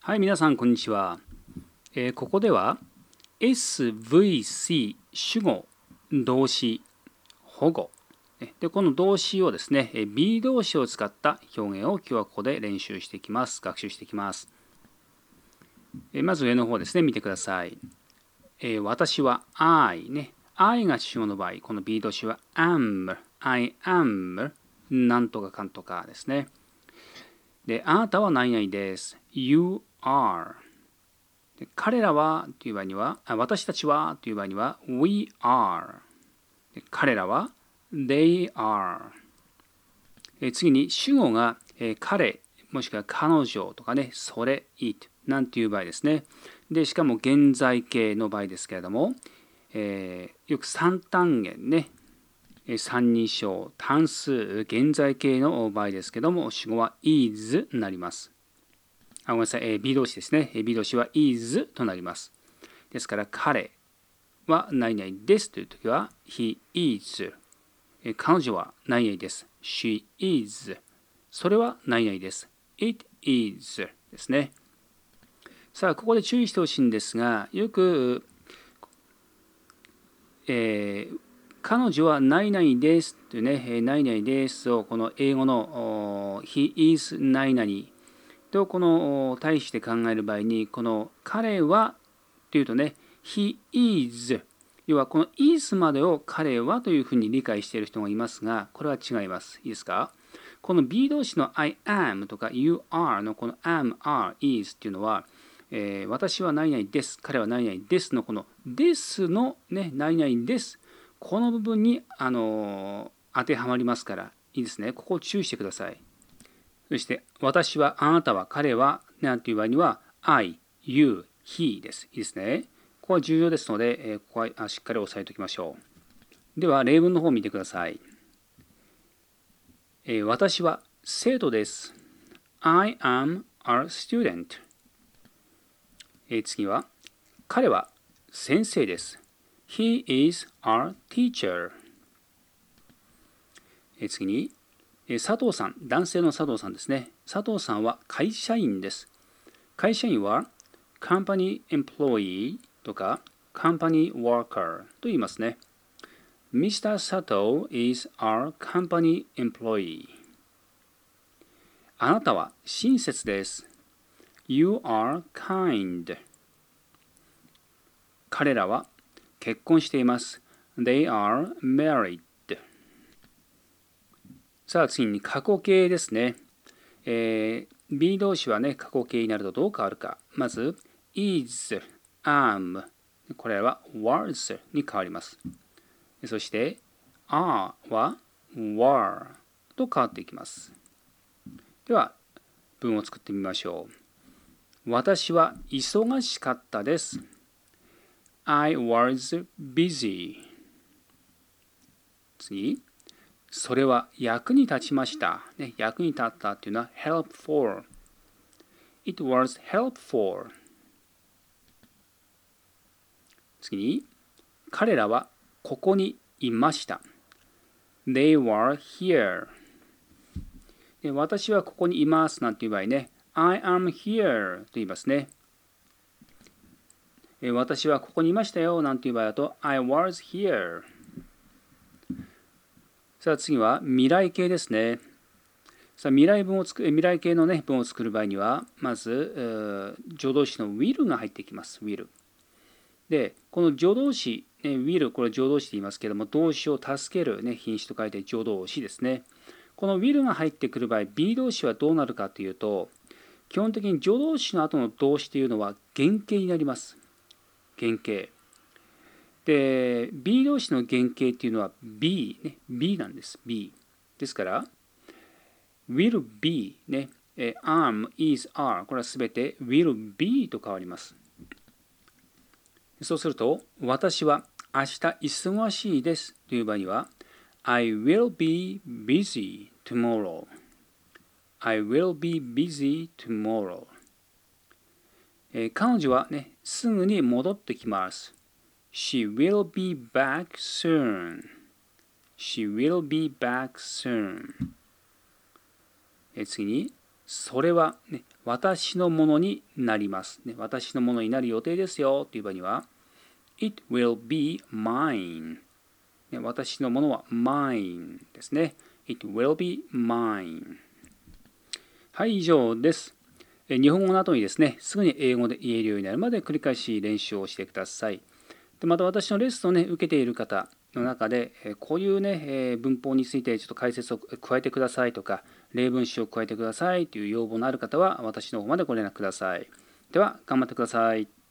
はい、皆さん、こんにちは。ここでは SVC 主語、動詞、保護。で、この動詞をですね、B 動詞を使った表現を今日はここで練習していきます。学習していきます。まず上の方ですね、見てください。私は I ね。I が主語の場合、この B 動詞は I am なんとかかんとかですね。で、あなたは何々です。You are。で彼らはという場合には、私たちはという場合には、We are。で彼らは、They are。次に主語が、彼、もしくは彼女とかね、それ、it なんていう場合ですね。で、しかも現在形の場合ですけれども、よく三単元ね、三人称、単数、現在形の場合ですけども、主語は is になります。ごめんなさい、B 動詞ですね。B 動詞は is となります。ですから、彼は何々ですというときは、he is。彼女は何々です。she is。それは何々です。it is ですね。さあ、ここで注意してほしいんですが、よく、彼女は何々ですというね、何々ですをこの英語のhe is 何々とこの対して考える場合に、この彼はというとね、he is、要はこの is までを彼はというふうに理解している人がいますが、これは違います。いいですか？この B 動詞の I am とか You are のこの am, are, is っていうのは、私は何々です、彼は何々ですのこのですのね、何々です。この部分に、当てはまりますから、いいですね。ここを注意してください。そして、私は、あなたは、彼は、なんていう場合には、I, you, he です。いいですね。ここは重要ですので、ここはしっかり押さえておきましょう。では、例文の方を見てください。私は生徒です。I am a student。次は、彼は先生です。He is a teacher。次に、佐藤さん、男性の佐藤さんですね。佐藤さんは会社員です。会社員は company employee とか company worker と言いますね。Mr. Sato is our company employee。あなたは親切です。You are kind。彼らは結婚しています。They are married。さあ次に過去形ですね。B 動詞はね、過去形になるとどう変わるか。まず、is, am。これは was に変わります。そして、are は were と変わっていきます。では、文を作ってみましょう。私は忙しかったです。I was busy。次。それは役に立ちました。ね、役に立ったというのは helpful。It was helpful。次に、彼らはここにいました。They were here。で私はここにいますなんていう場合ね、I am here と言いますね。私はここにいましたよなんていう場合だと I was here。さあ次は未来形ですね。さあ未来形の、ね、文を作る場合には、まず助動詞の will が入ってきます。will。で、この助動詞、ね、will、これ助動詞と言いますけども、動詞を助ける、ね、品詞と書いて助動詞ですね。この will が入ってくる場合、B 動詞はどうなるかというと、基本的に助動詞の後の動詞というのは原型になります。原型。で、B 動詞の原型っていうのは B、ね、B なんです。B。ですから、will be、ね、am, is, are、これはすべて will be と変わります。そうすると、私は明日忙しいですという場合には、I will be busy tomorrow。I will be busy tomorrow。彼女はね、すぐに戻ってきます。She will be back soon。She will be back soon。次に、それは、ね、 私のものになります。ね、私のものになる予定ですよという場合には、It will be mine。ね、私のものは mine ですね。It will be mine。はい、以上です。日本語の後にですね、すぐに英語で言えるようになるまで繰り返し練習をしてください。でまた私のレッスンをね、受けている方の中で、こういうね、文法についてちょっと解説を加えてくださいとか、例文詞を加えてくださいという要望のある方は、私の方までご連絡ください。では、頑張ってください。